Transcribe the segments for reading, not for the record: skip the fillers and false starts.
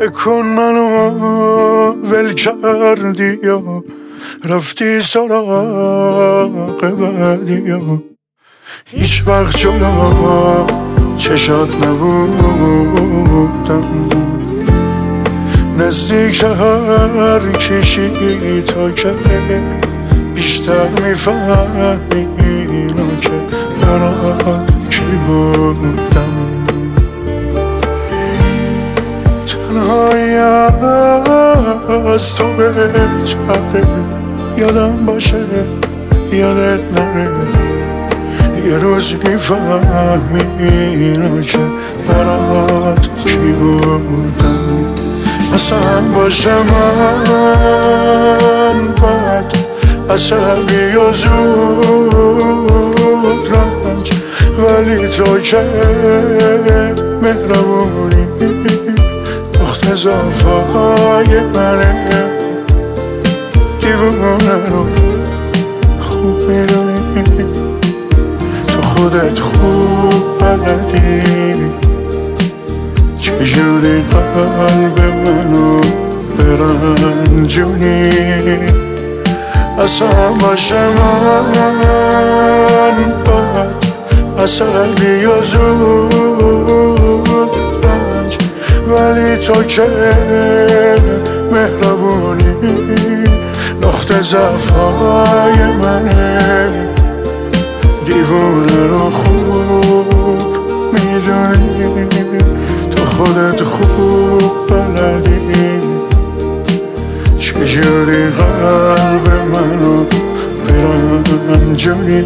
بکن منو ول کردی یا رفتی سراغ بعدی یا هیچ وقت جلو چشات نبودم نزدیک هر کشی تا که بیشتر میفهمی اینو که برات کی بودم تنهایی از تو بهتره یادم باشه یادت نره یه روز میفهمی اینو که برات کی بودم اصلا باشه من باید عصبی و زود رنج ولی تو که مهربونی دخت اضافه منه دیوونه رو خوب میدونی تو خودت خوب بلدی چجوری قلب منو برنجونی اصلا باشه من باید عصبی و زود رنج ولی تو که مهربونی نقطه ضعفای منه دیوونه رو خوب میدونی تو خودت خوب بلدی چجوری قلب منو برنجونی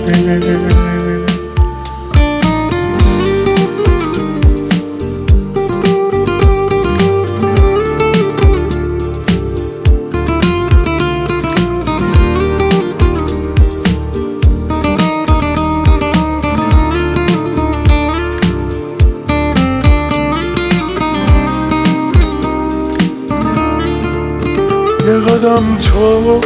یه قدم تو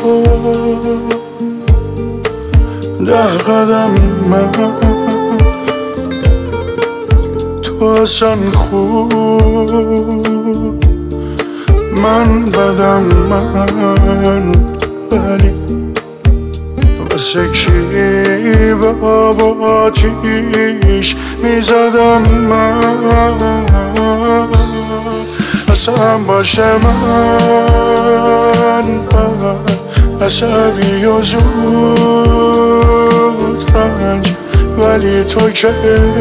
10 قدم من تو اصلا خوب من بدم من ولی واسه کی به آب و آتیش میزدم من اصلا باشه من عصبی و زود رنج ولی تو که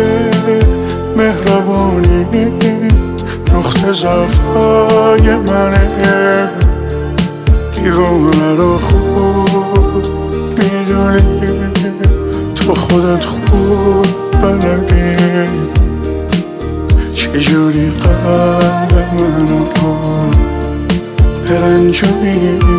مهربونی نقطه ضعفای منه دیوونه رو خوب میدونی تو خودت خوب بلدی چجوری قلب منو برنجونی